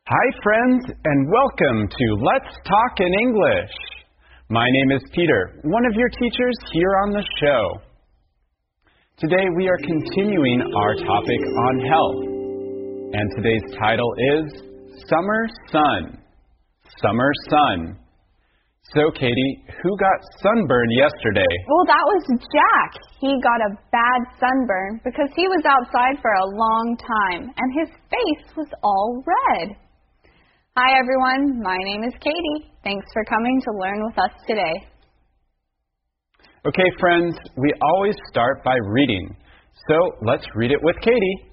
Hi friends, and welcome to Let's Talk in English. My name is Peter, one of your teachers here on the show. Today we are continuing our topic on health. And today's title is Summer Sun. Summer Sun. So Katie, who got sunburned yesterday? Well, that was Jack. He got a bad sunburn because he was outside for a long time and his face was all red. Hi everyone, my name is Katie. Thanks for coming to learn with us today. Okay friends, we always start by reading. So let's read it with Katie.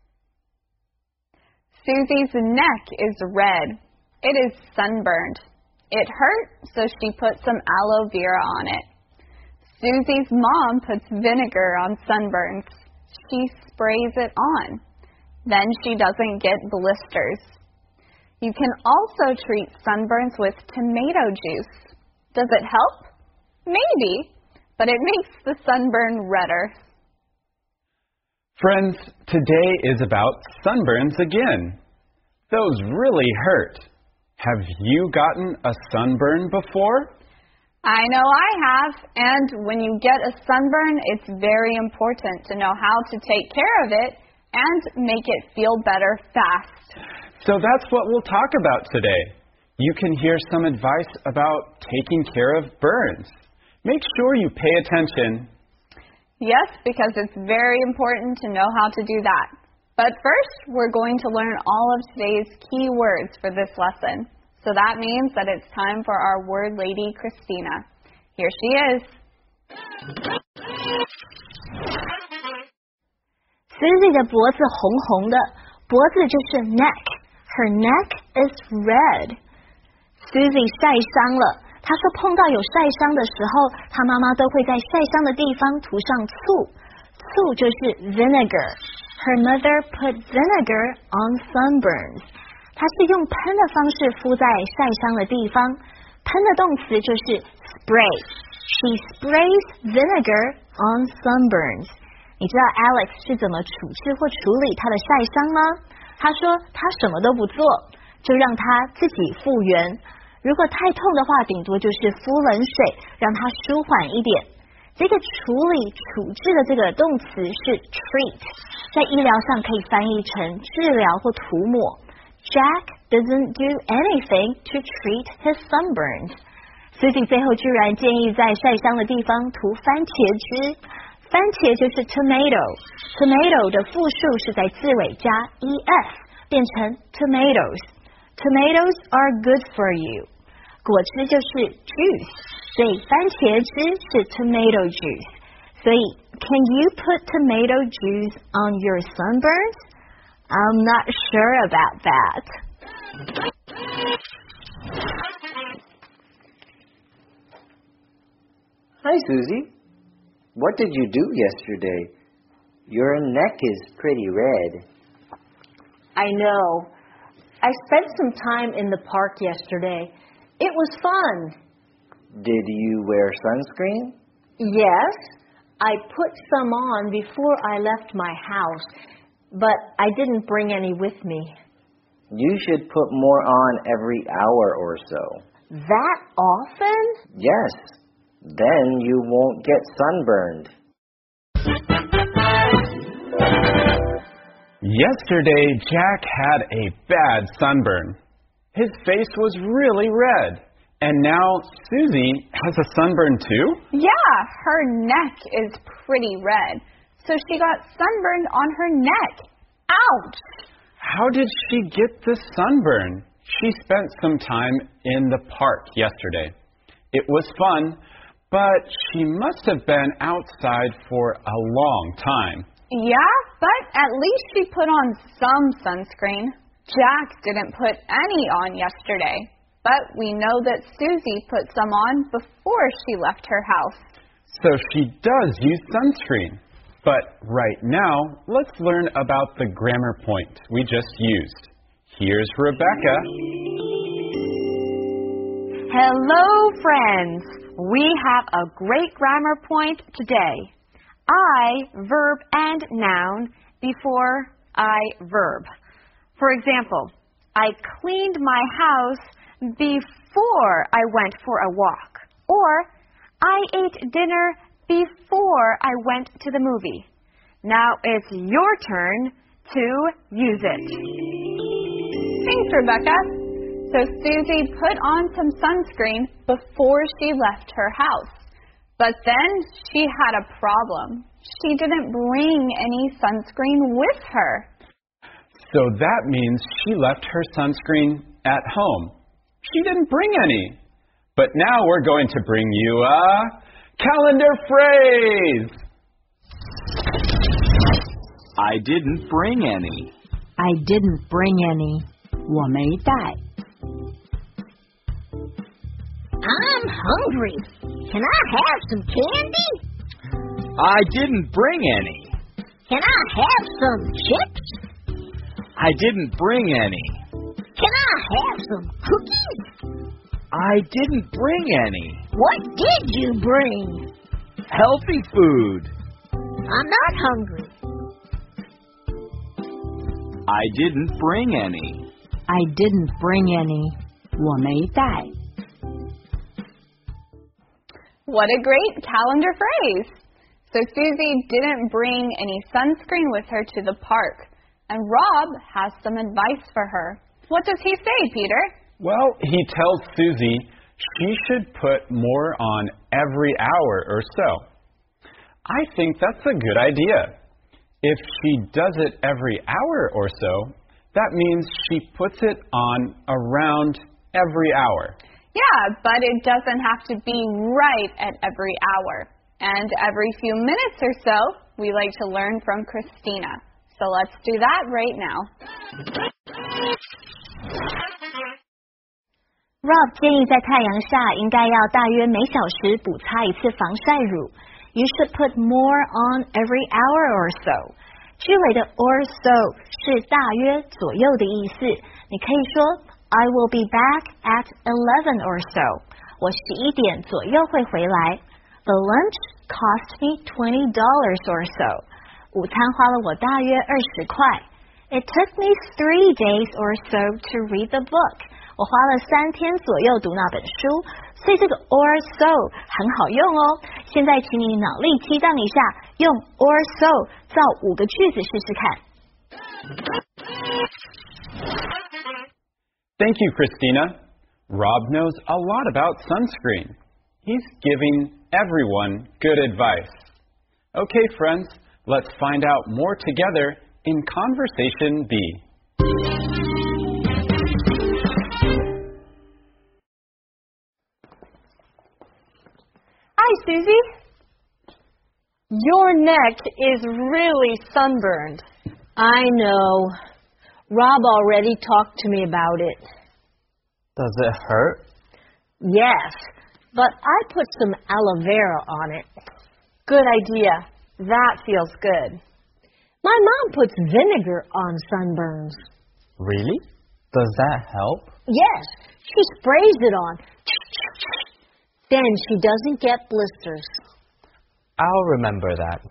Susie's neck is red. It is sunburned. It hurt, so she put some aloe vera on it. Susie's mom puts vinegar on sunburns. She sprays it on. Then she doesn't get blisters. You can also treat sunburns with tomato juice. Does it help? Maybe, but it makes the sunburn redder. Friends, today is about sunburns again. Those really hurt. Have you gotten a sunburn before? I know I have, and when you get a sunburn, it's very important to know how to take care of it and make it feel better fast. So that's what we'll talk about today. You can hear some advice about taking care of burns. Make sure you pay attention. Yes, because it's very important to know how to do that. But first, we're going to learn all of today's key words for this lesson. So that means that it's time for our word lady, Christina. Here she is. Susie 的脖子红红的，脖子就是 neck。Her neck is red. Susie 晒伤了，她说碰到有晒伤的时候，她妈妈都会在晒伤的地方涂上醋，醋就是 vinegar. Her mother put vinegar on sunburns. 她是用喷的方式敷在晒伤的地方，喷的动词就是 spray. She sprays vinegar on sunburns. 你知道 Alex 是怎么处置或处理她的晒伤吗？他说他什么都不做，就让他自己复原。如果太痛的话，顶多就是敷冷水，让它舒缓一点。这个处理、处置的这个动词是 treat， 在医疗上可以翻译成治疗或涂抹。Jack doesn't do anything to treat his sunburns. Susie 最后居然建议在晒伤的地方涂番茄汁。番茄就是 tomato 的复数是在字尾加 es 变成 tomatoes are good for you 果汁就是 juice 所以番茄汁是 tomato juice 所以 can you put tomato juice on your sunburns? I'm not sure about that. Hi Susie.What did you do yesterday? Your neck is pretty red. I know. I spent some time in the park yesterday. It was fun. Did you wear sunscreen? Yes. I put some on before I left my house, but I didn't bring any with me. You should put more on every hour or so. That often? Yes.Then you won't get sunburned. Yesterday, Jack had a bad sunburn. His face was really red. And now Susie has a sunburn too? Yeah, her neck is pretty red. So she got sunburned on her neck. Ouch! How did she get this sunburn? She spent some time in the park yesterday. It was fun.But she must have been outside for a long time. Yeah, but at least she put on some sunscreen. Jack didn't put any on yesterday. But we know that Susie put some on before she left her house. So she does use sunscreen. But right now, let's learn about the grammar point we just used. Here's Rebecca. Hello, friends.We have a great grammar point today. I, verb and noun before I, verb. For example, I cleaned my house before I went for a walk. Or, I ate dinner before I went to the movie. Now it's your turn to use it. Thanks, Rebecca. So Susie put on some sunscreen before she left her house. But then she had a problem. She didn't bring any sunscreen with her. So that means she left her sunscreen at home. She didn't bring any. But now we're going to bring you a calendar phrase. I didn't bring any. I didn't bring any. 我没带. I'm hungry. Can I have some candy? I didn't bring any. Can I have some chips? I didn't bring any. Can I have some cookies? I didn't bring any. What did you bring? Healthy food. I'm not hungry. I didn't bring any. I didn't bring any. 我没带. What a great calendar phrase. So Susie didn't bring any sunscreen with her to the park. And Rob has some advice for her. What does he say, Peter? Well, he tells Susie she should put more on every hour or so. I think that's a good idea. If she does it every hour or so, that means she puts it on around every hour. Yeah, but it doesn't have to be right at every hour. And every few minutes or so, we like to learn from Christina. So let's do that right now. Rob 建议在太阳下应该要大约每小时补擦一次防晒乳。You should put more on every hour or so. 句尾的 or so 是大约左右的意思。你可以说 I will be back at 11 or so. 我11点左右会回来。The lunch cost me $20 or so. 午餐花了我大约20块。It took me 3 days or so to read the book. 我花了3天左右读那本书，所以这个 or so 很好用哦。现在请你脑力激荡一下，用 or so 造5个句子试试看。 Thank you, Christina. Rob knows a lot about sunscreen. He's giving everyone good advice. Okay, friends, let's find out more together in Conversation B. Hi, Susie. Your neck is really sunburned. I know. Rob already talked to me about it. Does it hurt? Yes, but I put some aloe vera on it. Good idea. That feels good. My mom puts vinegar on sunburns. Really? Does that help? Yes, she sprays it on. Then she doesn't get blisters. I'll remember that.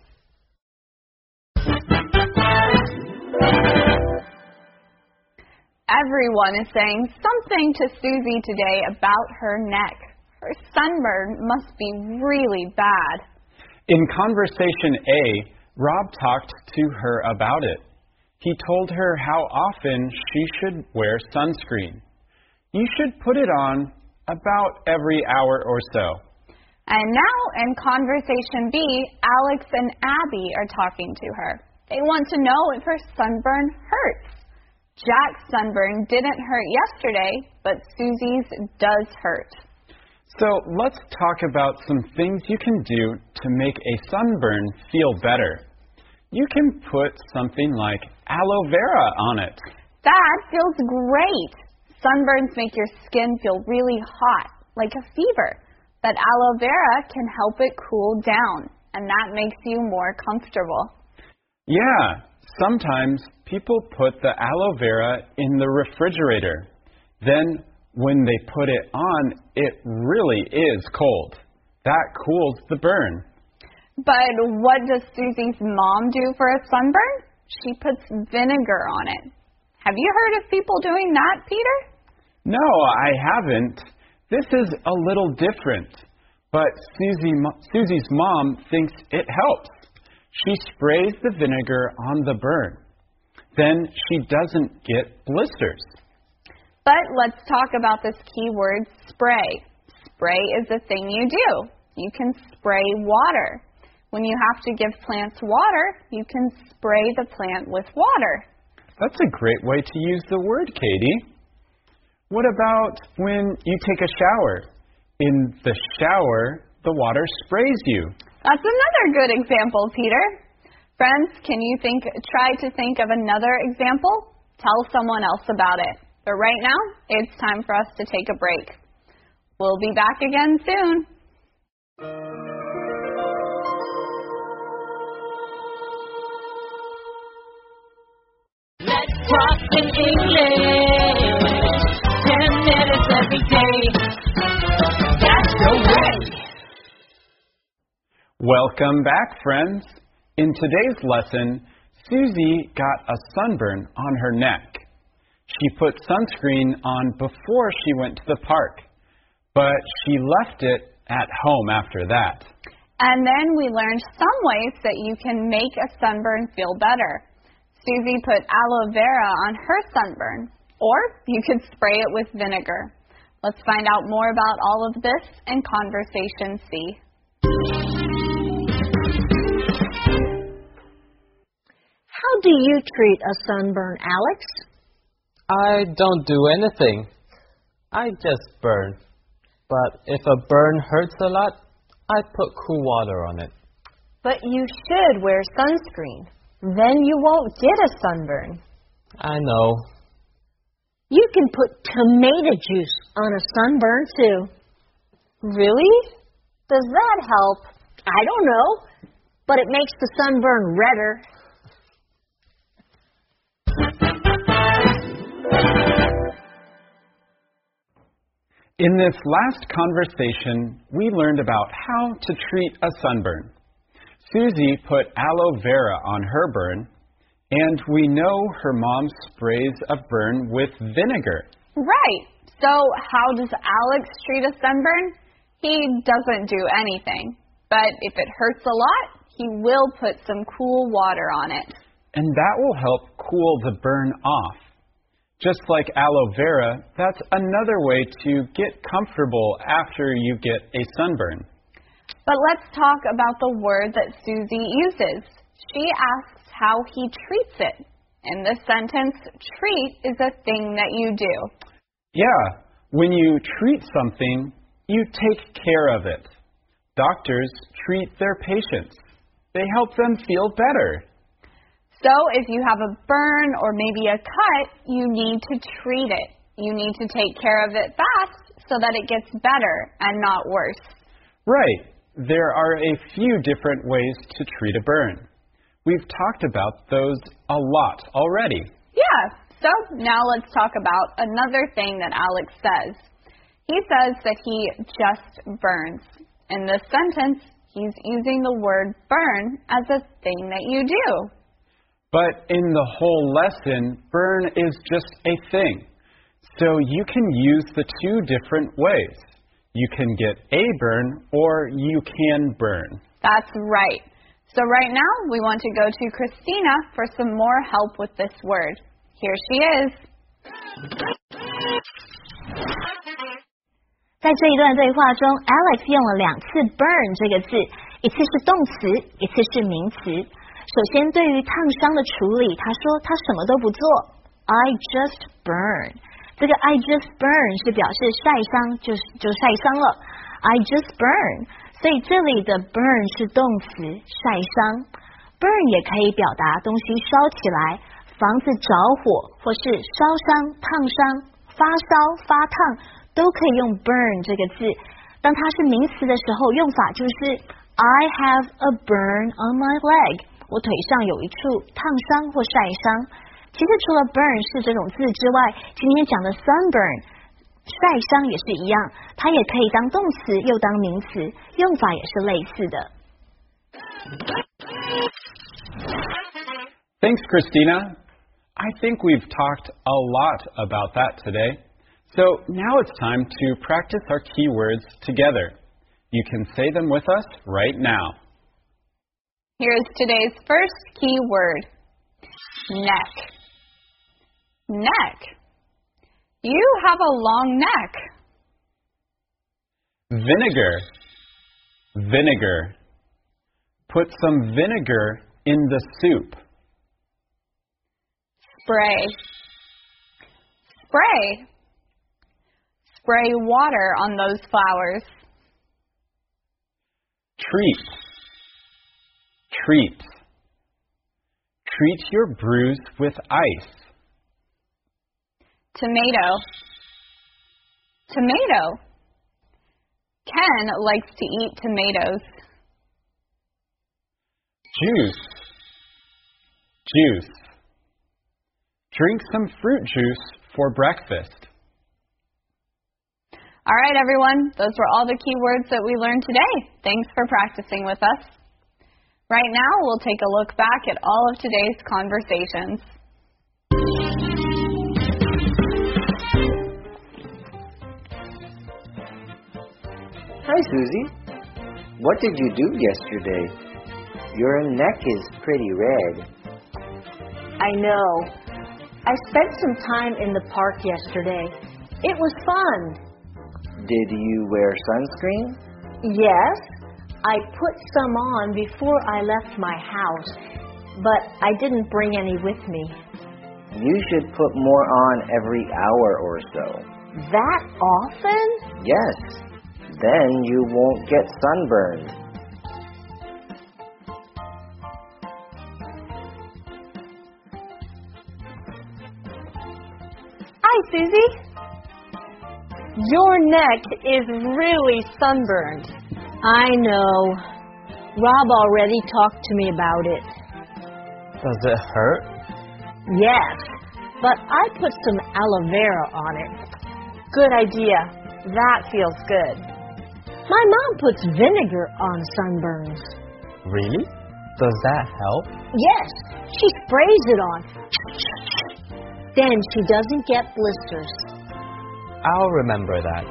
Everyone is saying something to Susie today about her neck. Her sunburn must be really bad. In Conversation A, Rob talked to her about it. He told her how often she should wear sunscreen. You should put it on about every hour or so. And now in Conversation B, Alex and Abby are talking to her. They want to know if her sunburn hurts. Jack's sunburn didn't hurt yesterday, but Susie's does hurt. So let's talk about some things you can do to make a sunburn feel better. You can put something like aloe vera on it. That feels great. Sunburns make your skin feel really hot, like a fever. But aloe vera can help it cool down, and that makes you more comfortable. Yeah, sometimes people put the aloe vera in the refrigerator. Then when they put it on, it really is cold. That cools the burn. But what does Susie's mom do for a sunburn? She puts vinegar on it. Have you heard of people doing that, Peter? No, I haven't. This is a little different. But Susie's mom thinks it helps. She sprays the vinegar on the burn. Then she doesn't get blisters. But let's talk about this key word, spray. Spray is a thing you do. You can spray water. When you have to give plants water, you can spray the plant with water. That's a great way to use the word, Katie. What about when you take a shower? In the shower, the water sprays you. That's another good example, Peter. Friends, can you try to think of another example? Tell someone else about it. But right now, it's time for us to take a break. We'll be back again soon. Let's talk in English. 10 minutes every day. That's the way. Welcome back, friends. In today's lesson, Susie got a sunburn on her neck. She put sunscreen on before she went to the park, but she left it at home after that. And then we learned some ways that you can make a sunburn feel better. Susie put aloe vera on her sunburn, or you could spray it with vinegar. Let's find out more about all of this in Conversation C. How do you treat a sunburn, Alex? I don't do anything. I just burn. But if a burn hurts a lot, I put cool water on it. But you should wear sunscreen. Then you won't get a sunburn. I know. You can put tomato juice on a sunburn, too. Really? Does that help? I don't know. But it makes the sunburn redder. In this last conversation, we learned about how to treat a sunburn. Susie put aloe vera on her burn, and we know her mom sprays a burn with vinegar. Right. So how does Alex treat a sunburn? He doesn't do anything. But if it hurts a lot, he will put some cool water on it. And that will help cool the burn off. Just like aloe vera, that's another way to get comfortable after you get a sunburn. But let's talk about the word that Susie uses. She asks how he treats it. In this sentence, treat is a thing that you do. Yeah, when you treat something, you take care of it. Doctors treat their patients. They help them feel better. So if you have a burn or maybe a cut, you need to treat it. You need to take care of it fast so that it gets better and not worse. Right. There are a few different ways to treat a burn. We've talked about those a lot already. Yeah. So now let's talk about another thing that Alex says. He says that he just burns. In this sentence, he's using the word burn as a thing that you do. But in the whole lesson, burn is just a thing. So you can use the two different ways. You can get a burn or you can burn. That's right. So right now we want to go to Christina for some more help with this word. Here she is. 在这一段对话中 ，Alex 用了2次 burn 这个字，一次是动词，一次是名词。首先，对于烫伤的处理，他说他什么都不做 ，I just burn。这个 I just burn 是表示晒伤，就晒伤了 ，I just burn。所以这里的 burn 是动词，晒伤。burn 也可以表达东西烧起来，房子着火，或是烧伤、烫伤、发烧、发烫，都可以用 burn 这个字。当它是名词的时候，用法就是 I have a burn on my leg。我腿上有一处烫伤或晒伤。其实除了 burn 是这种字之外，今天讲的 sunburn 晒伤也是一样，它也可以当动词又当名词，用法也是类似的。 Thanks, Christina. I think we've talked a lot about that today. So now it's time to practice our keywords together. You can say them with us right now. Here's today's first key word. Neck. Neck. You have a long neck. Vinegar. Vinegar. Put some vinegar in the soup. Spray. Spray. Spray water on those flowers. Treat. Treat. Treat your bruise with ice. Tomato. Tomato. Ken likes to eat tomatoes. Juice. Juice. Drink some fruit juice for breakfast. All right, everyone. Those were all the key words that we learned today. Thanks for practicing with us. Right now, we'll take a look back at all of today's conversations. Hi, Susie. What did you do yesterday? Your neck is pretty red. I know. I spent some time in the park yesterday. It was fun. Did you wear sunscreen? Yes. I put some on before I left my house, but I didn't bring any with me. You should put more on every hour or so. That often? Yes. Then you won't get sunburned. Hi, Susie. Your neck is really sunburned. I know. Rob already talked to me about it. Does it hurt? Yes, but I put some aloe vera on it. Good idea. That feels good. My mom puts vinegar on sunburns. Really? Does that help? Yes, she sprays it on. Then she doesn't get blisters. I'll remember that.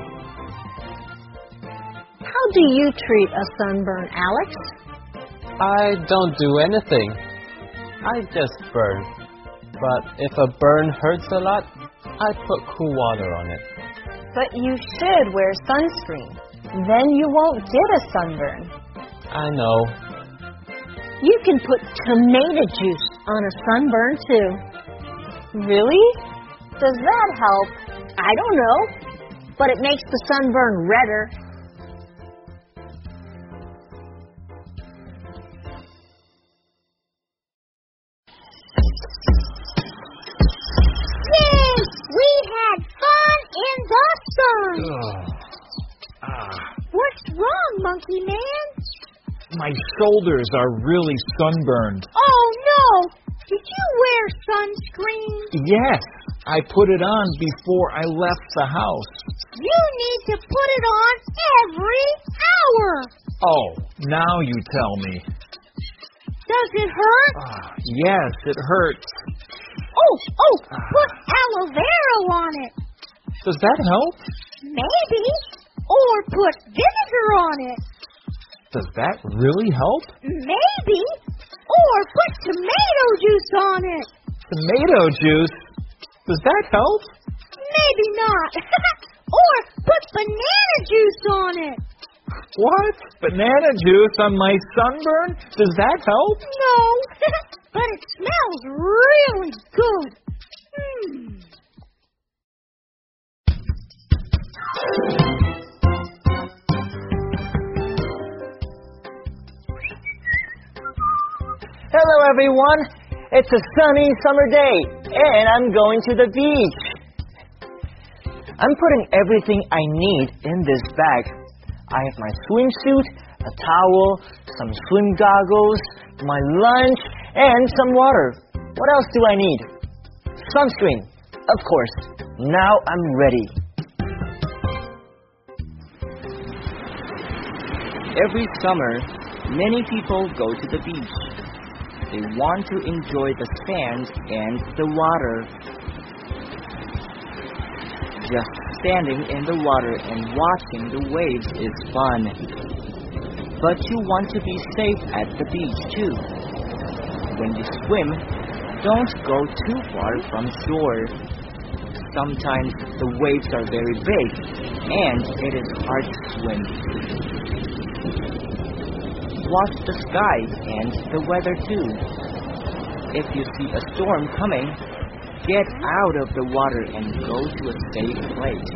How do you treat a sunburn, Alex? I don't do anything. I just burn. But if a burn hurts a lot, I put cool water on it. But you should wear sunscreen. Then you won't get a sunburn. I know. You can put tomato juice on a sunburn too. Really? Does that help? I don't know, but it makes the sunburn redder. Yay! We had fun in the sun! What's wrong, Monkey Man? My shoulders are really sunburned. Oh, no! Did you wear sunscreen? Yes, I put it on before I left the house. You need to put it on every hour. Oh, now you tell me. Does it hurt? Yes, it hurts. Put aloe vera on it. Does that help? Maybe. Or put vinegar on it. Does that really help? Maybe. Or put tomato juice on it. Tomato juice? Does that help? Maybe not. Or put banana juice on it. What? Banana juice on my sunburn? Does that help? No. But it smells really good. Hello, everyone. It's a sunny summer day, and I'm going to the beach. I'm putting everything I need in this bag. I have my swimsuit, a towel, some swim goggles, my lunch, and some water. What else do I need? Sunscreen, of course. Now I'm ready. Every summer, many people go to the beach. They want to enjoy the sand and the water. Just standing in the water and watching the waves is fun. But you want to be safe at the beach too. When you swim, don't go too far from shore. Sometimes the waves are very big and it is hard to swim. Watch the sky and the weather too. If you see a storm coming, get out of the water and go to a safe place.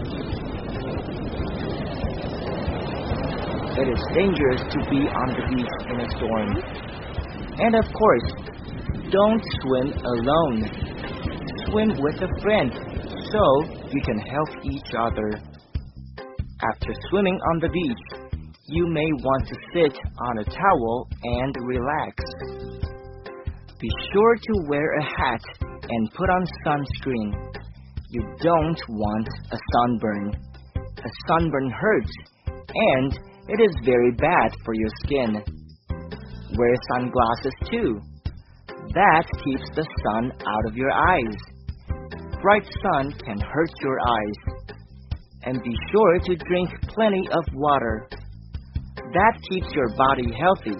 It is dangerous to be on the beach in a storm. And of course, don't swim alone. Swim with a friend so you can help each other. After swimming on the beach, you may want to sit on a towel and relax. Be sure to wear a hat and put on sunscreen. You don't want a sunburn. A sunburn hurts and it is very bad for your skin. Wear sunglasses too. That keeps the sun out of your eyes. Bright sun can hurt your eyes. And be sure to drink plenty of water. That keeps your body healthy.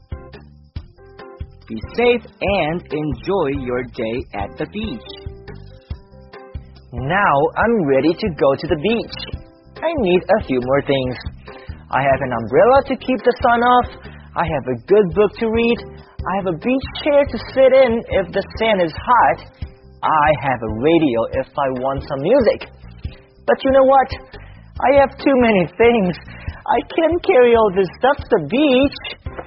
Be safe and enjoy your day at the beach. Now I'm ready to go to the beach. I need a few more things. I have an umbrella to keep the sun off. I have a good book to read. I have a beach chair to sit in if the sand is hot. I have a radio if I want some music. But you know what? I have too many things. I can't carry all this stuff to the beach.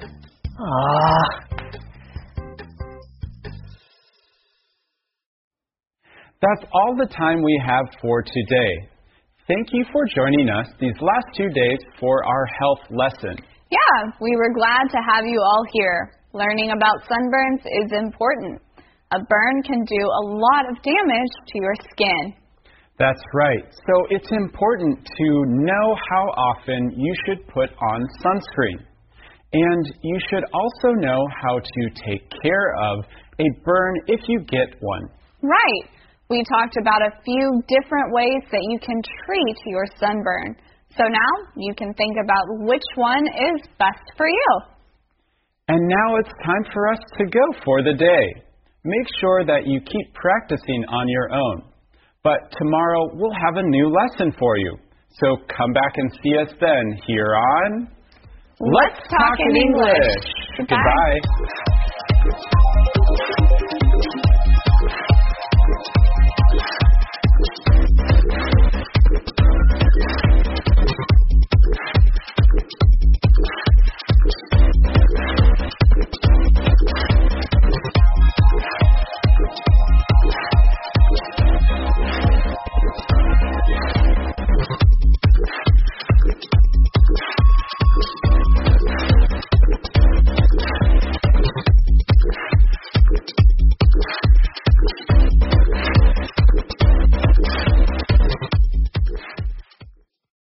That's all the time we have for today. Thank you for joining us these last 2 days for our health lesson. Yeah, we were glad to have you all here. Learning about sunburns is important. A burn can do a lot of damage to your skin. That's right. So it's important to know how often you should put on sunscreen. And you should also know how to take care of a burn if you get one. Right. We talked about a few different ways that you can treat your sunburn. So now you can think about which one is best for you. And now it's time for us to go for the day. Make sure that you keep practicing on your own. But tomorrow we'll have a new lesson for you. So come back and see us then here on Let's Talk in English. Goodbye.